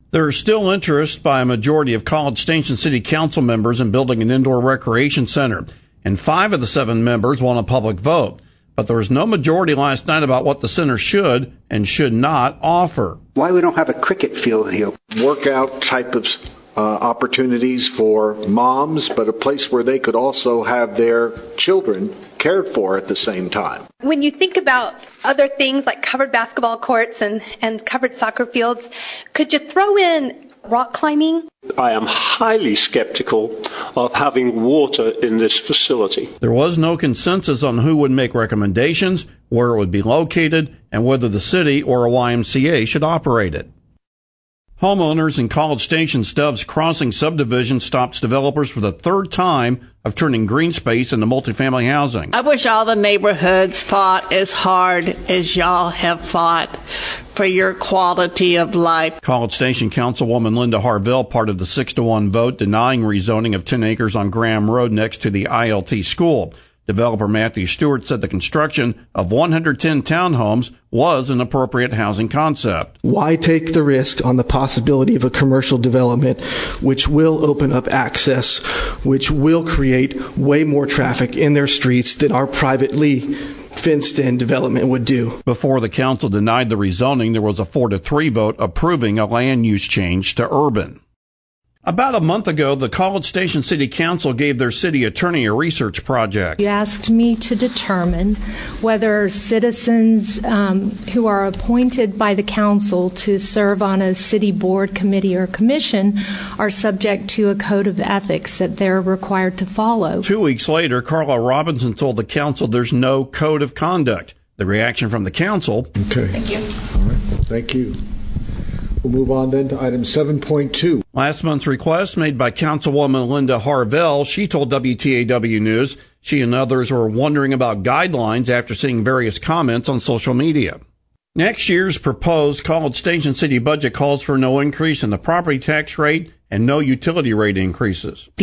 There is still interest by a majority of College Station City Council members in building an indoor recreation center, and 5 of the 7 members want a public vote. But there was no majority last night about what the center should and should not offer. Why we don't have a cricket field here? Workout type of opportunities for moms, but a place where they could also have their children cared for at the same time. When you think about other things like covered basketball courts and covered soccer fields, could you throw in rock climbing? I am highly skeptical of having water in this facility. There was no consensus on who would make recommendations, where it would be located, and whether the city or a YMCA should operate it. Homeowners in College Station Stubbs Crossing subdivision stops developers for the 3rd time of turning green space into multifamily housing. I wish all the neighborhoods fought as hard as y'all have fought for your quality of life. College Station Councilwoman Linda Harvell, part of the 6-1 vote denying rezoning of 10 acres on Graham Road next to the ILT school. Developer Matthew Stewart said the construction of 110 townhomes was an appropriate housing concept. Why take the risk on the possibility of a commercial development which will open up access, which will create way more traffic in their streets than our privately fenced-in development would do? Before the council denied the rezoning, there was a 4-3 vote approving a land use change to urban. About a month ago, the College Station City Council gave their city attorney a research project. You asked me to determine whether citizens who are appointed by the council to serve on a city board, committee, or commission are subject to a code of ethics that they're required to follow. 2 weeks later, Carla Robinson told the council there's no code of conduct. The reaction from the council. Okay. Thank you. All right. Well, thank you. We'll move on then to item 7.2. Last month's request made by Councilwoman Linda Harvell, she told WTAW News she and others were wondering about guidelines after seeing various comments on social media. Next year's proposed College Station City budget calls for no increase in the property tax rate and no utility rate increases. The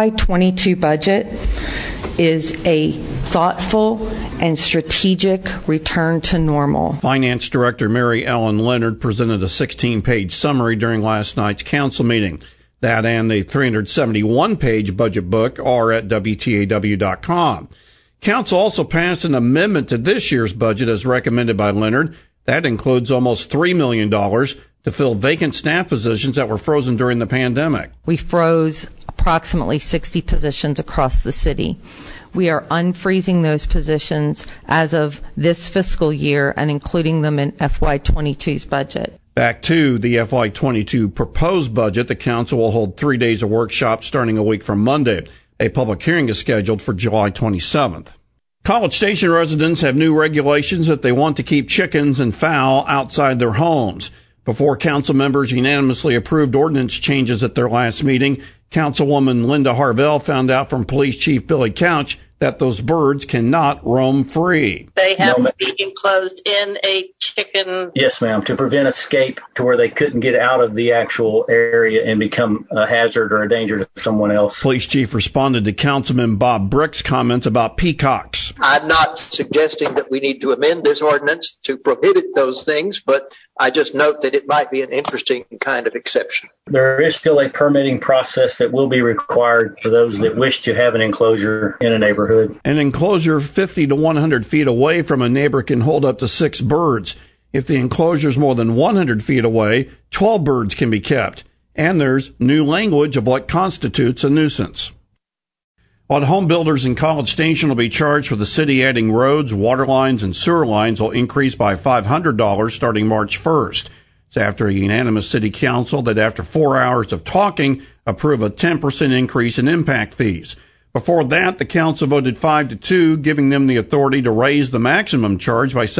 FY22 budget is a thoughtful and strategic return to normal. Finance Director Mary Ellen Leonard presented a 16-page summary during last night's council meeting. That and the 371-page budget book are at WTAW.com. Council also passed an amendment to this year's budget as recommended by Leonard. That includes almost $3 million to fill vacant staff positions that were frozen during the pandemic. We froze approximately 60 positions across the city. We are unfreezing those positions as of this fiscal year and including them in FY22's budget. Back to the FY22 proposed budget, the council will hold 3 days of workshops starting a week from Monday. A public hearing is scheduled for July 27th. College Station residents have new regulations if they want to keep chickens and fowl outside their homes. Before council members unanimously approved ordinance changes at their last meeting, Councilwoman Linda Harvell found out from Police Chief Billy Couch that those birds cannot roam free. They have to be enclosed in a chicken. Yes, ma'am, to prevent escape to where they couldn't get out of the actual area and become a hazard or a danger to someone else. Police Chief responded to Councilman Bob Brick's comments about peacocks. I'm not suggesting that we need to amend this ordinance to prohibit those things, but I just note that it might be an interesting kind of exception. There is still a permitting process that will be required for those that wish to have an enclosure in a neighborhood. An enclosure 50 to 100 feet away from a neighbor can hold up to 6 birds. If the enclosure is more than 100 feet away, 12 birds can be kept. And there's new language of what constitutes a nuisance. What home builders in College Station will be charged for the city adding roads, water lines, and sewer lines will increase by $500 starting March 1st. It's after a unanimous city council that after 4 hours of talking, approve a 10% increase in impact fees. Before that, the council voted 5-2, giving them the authority to raise the maximum charge by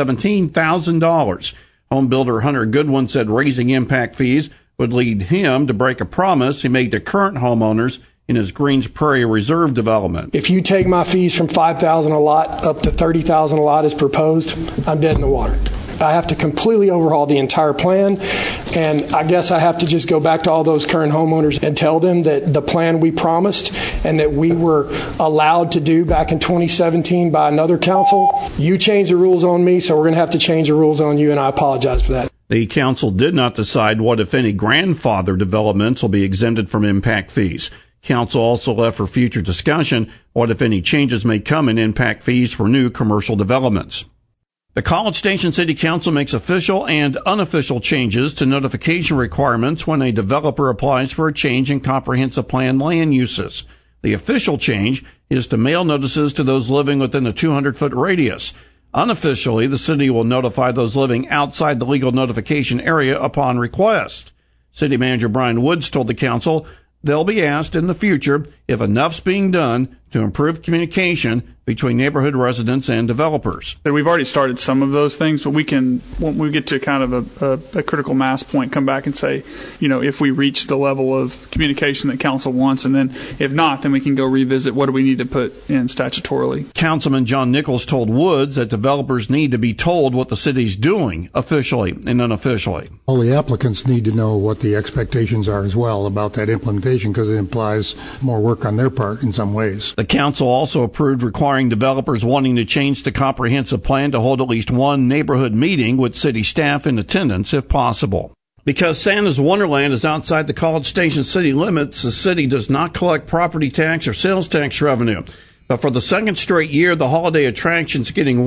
$17,000. Home builder Hunter Goodwin said raising impact fees would lead him to break a promise he made to current homeowners in his Greens Prairie Reserve development. If you take my fees from $5,000 a lot up to $30,000 a lot as proposed, I'm dead in the water. I have to completely overhaul the entire plan, and I guess I have to just go back to all those current homeowners and tell them that the plan we promised and that we were allowed to do back in 2017 by another council, you changed the rules on me, so we're going to have to change the rules on you, and I apologize for that. The council did not decide what, if any, grandfather developments will be exempted from impact fees. Council also left for future discussion what, if any, changes may come in impact fees for new commercial developments. The College Station City Council makes official and unofficial changes to notification requirements when a developer applies for a change in comprehensive plan land uses. The official change is to mail notices to those living within a 200-foot radius. Unofficially, the city will notify those living outside the legal notification area upon request. City Manager Brian Woods told the council they'll be asked in the future if enough's being done to improve communication between neighborhood residents and developers. We've already started some of those things, but we can, when we get to kind of a critical mass point, come back and say, if we reach the level of communication that council wants, and then if not, then we can go revisit what do we need to put in statutorily. Councilman John Nichols told Woods that developers need to be told what the city's doing, officially and unofficially. All the applicants need to know what the expectations are as well about that implementation, because it implies more work on their part in some ways. The council also approved requiring developers wanting to change the comprehensive plan to hold at least one neighborhood meeting with city staff in attendance if possible. Because Santa's Wonderland is outside the College Station city limits, the city does not collect property tax or sales tax revenue. But for the second straight year, the holiday attraction's getting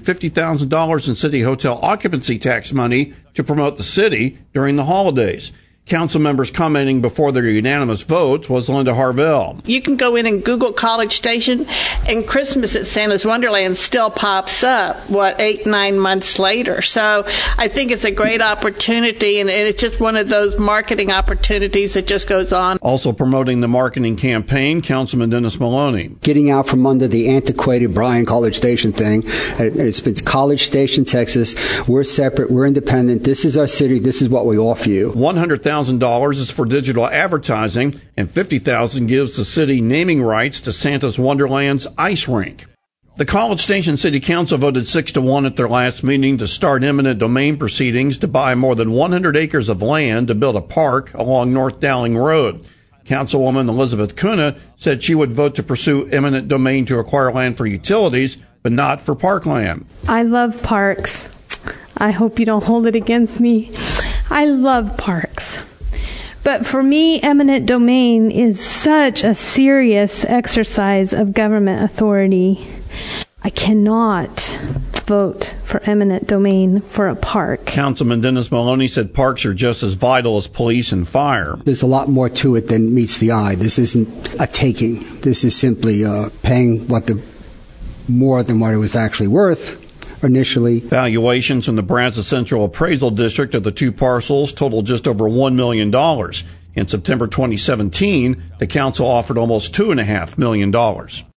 $150,000 in city hotel occupancy tax money to promote the city during the holidays. Council members commenting before their unanimous vote was Linda Harvell. You can go in and Google College Station, and Christmas at Santa's Wonderland still pops up, 8-9 months later. So I think it's a great opportunity, and it's just one of those marketing opportunities that just goes on. Also promoting the marketing campaign, Councilman Dennis Maloney. Getting out from under the antiquated Bryan College Station thing. It's been College Station, Texas. We're separate. We're independent. This is our city. This is what we offer you. $100,000 is for digital advertising, and $50,000 gives the city naming rights to Santa's Wonderland's ice rink. The College Station City Council voted 6-1 at their last meeting to start eminent domain proceedings to buy more than 100 acres of land to build a park along North Dowling Road. Councilwoman Elizabeth Kuna said she would vote to pursue eminent domain to acquire land for utilities, but not for parkland. I love parks. I hope you don't hold it against me. I love parks. But for me, eminent domain is such a serious exercise of government authority. I cannot vote for eminent domain for a park. Councilman Dennis Maloney said parks are just as vital as police and fire. There's a lot more to it than meets the eye. This isn't a taking. This is simply paying more than what it was actually worth initially. Valuations in the Brazos Central Appraisal District of the two parcels totaled just over $1 million. In September 2017, the council offered almost $2.5 million.